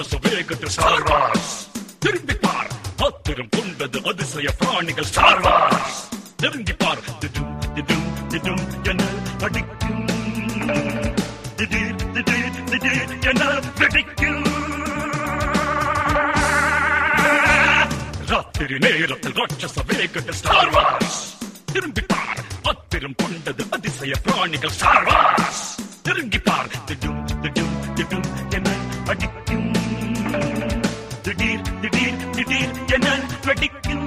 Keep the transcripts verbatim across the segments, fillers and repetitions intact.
ராட்சச வேகத்தில் star Wars. திரும்பி பார், ஆத்திரம் கொண்டது அதிசய பிராணிகள் ஸ்டார் வார்ஸ். நெருங்கி பார், திடும் திடும் திடும் என அடிக்கும், திடீர் திடீர் திடீர் என வெடிக்கும். ராத்திரி நேரத்தில் ராட்சச வேகத்தில் ஸ்டார் வார்ஸ். திரும்பி பார், ஆத்திரம் கொண்டது அதிசய பிராணிகள் ஸ்டார் வார்ஸ். நெருங்கி பார், திடும் திடும் திடும் என அடிக்கும், திடீர் திடீர் திடீர் என வெடிக்கும்.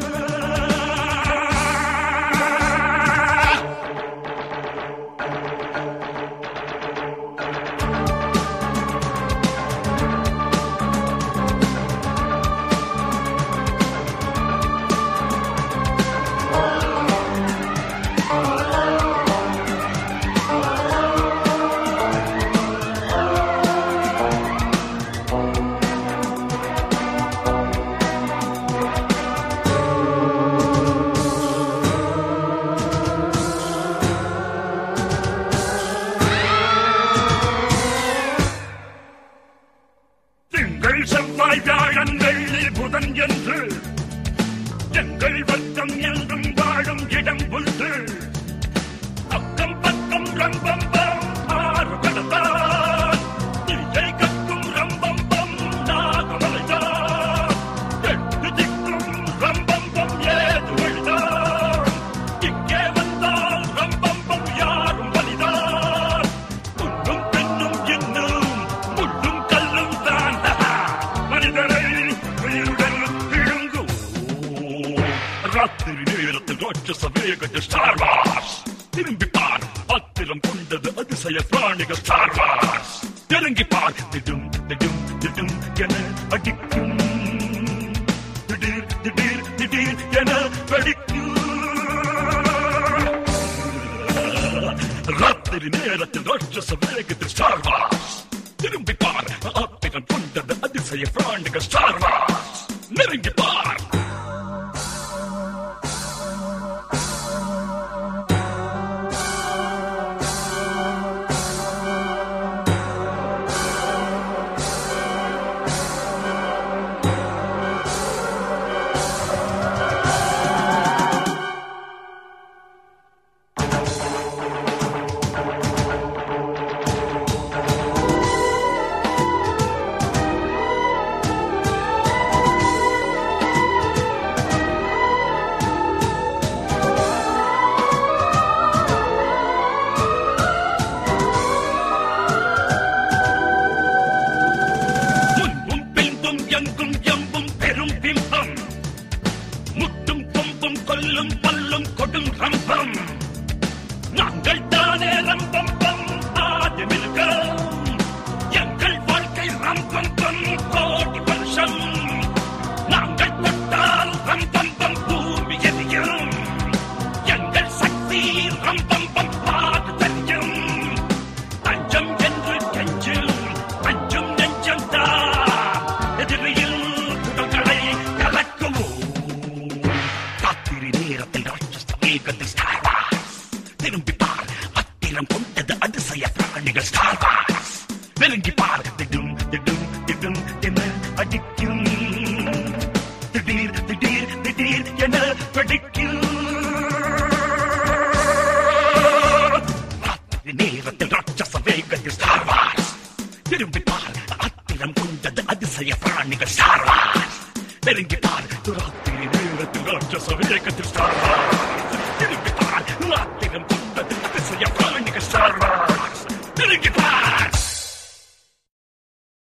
செவ்வாய் வியாழன் வெள்ளி புதன் என்று எங்கள் வர்க்கம் என்றும் வாழும் இடம் உண்டு. அக்கம் பக்கம் ரம்பம்பம் ஆறு கடந்தான், தீயை கக்கும் ரம்பம்பம் நாகமலைதான். எட்டு திக்கும் ரம்பம்பம் ஏது வழிதான், இங்கே வந்தால் ரம்பம்பம் யாரும் வலிதான். முன்னும் பின்னும் இன்னும் முள்ளும் கல்லும் தான் மனிதரை உயிருடன் விழுங்கும். ராத்திரி நேரத்தில் ராட்சச வேகத்தில் ஸ்டார் வார்ஸ். திரும்பி பார், ஆத்திரம் கொண்டது அதிசய பிராணிகள் ஸ்டார் வார்ஸ். நெருங்கி பார், திடும் திடும் திடும் என அடிக்கும், திடீர் திடீர் திடீர் என வெடிக்கும். ராத்திரி நேரத்தில் ராட்சச வேகத்தில் ஸ்டார் வார்ஸ். திரும்பி பார், ஆத்திரம் கொண்டது அதிசய பிராணிகள் ஸ்டார் வார்ஸ். நெருங்கி பார். கொல்லும் பல்லும் கொடும் ரம்பம் நாங்கள் தானே ரம்பம்பம் ஆதி மிருகம். எங்கள் வாழ்க்கை ரம்பம்பம் கோடி வருஷம். நாங்கள் தொட்டால் ரம்பம்பம் பூமி எரியும். எங்கள் சக்தி ரம்பம்பம் பாடு தெரியும். அஞ்சம் என்று கெஞ்சும் அஞ்சும் நெஞ்சம் தான் எதிரியில் குடங்களை கலக்குவோம். ராத்திரி நேரத்தில் ராட்சச வேகத்தில் ஸ்டார் வார்ஸ். திரும்பி பார், அத்திரம் கொண்டது அதிசய பிராணிகள் ஸ்டார் வார்ஸ். நெருங்கி பார், திடும் திடும் திடும் என அடிக்கும், திடீர் திடீர் திடீர் என வெடிக்கும். ராத்திரி நேரத்தில் ராட்சச வேகத்தில் ஸ்டார் வார்ஸ். திரும்பி பார், அத்திரம் கொண்டது அதிசய பிராணிகள் ஸ்டார் வார்ஸ். நெருங்கி பார், ராத்திரி நேரத்தில் ராட்சச வேகத்தில் ஸ்டார் வார்ஸ்.